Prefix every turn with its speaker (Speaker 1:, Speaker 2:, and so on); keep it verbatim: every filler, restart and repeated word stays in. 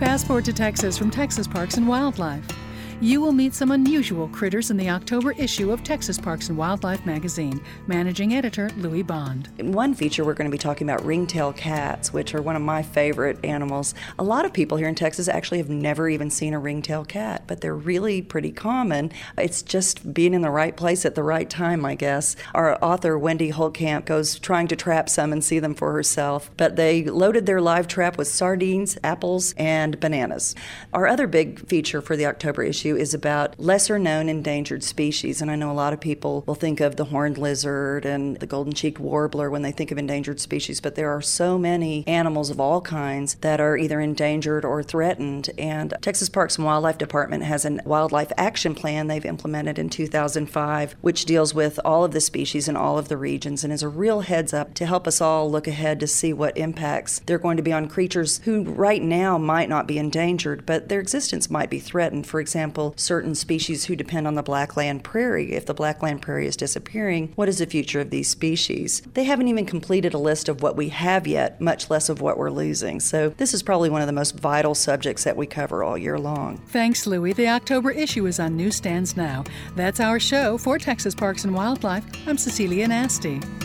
Speaker 1: Passport to Texas from Texas Parks and Wildlife. You will meet some unusual critters in the October issue of Texas Parks and Wildlife magazine. Managing Editor Louis Bond.
Speaker 2: In one feature, we're going to be talking about ringtail cats, which are one of my favorite animals. A lot of people here in Texas actually have never even seen a ringtail cat, but they're really pretty common. It's just being in the right place at the right time, I guess. Our author, Wendy Holtkamp, goes trying to trap some and see them for herself, but they loaded their live trap with sardines, apples, and bananas. Our other big feature for the October issue is about lesser-known endangered species, and I know a lot of people will think of the horned lizard and the golden-cheeked warbler when they think of endangered species, but there are so many animals of all kinds that are either endangered or threatened, and Texas Parks and Wildlife Department has a wildlife action plan they've implemented in two thousand five, which deals with all of the species in all of the regions and is a real heads-up to help us all look ahead to see what impacts there are going to be on creatures who right now might not be endangered, but their existence might be threatened. For example, certain species who depend on the blackland prairie. If the blackland prairie is disappearing, what is the future of these species? They haven't even completed a list of what we have yet, much less of what we're losing. So this is probably one of the most vital subjects that we cover all year long.
Speaker 1: Thanks, Louie. The October issue is on newsstands now. That's our show. For Texas Parks and Wildlife, I'm Cecilia Nasty.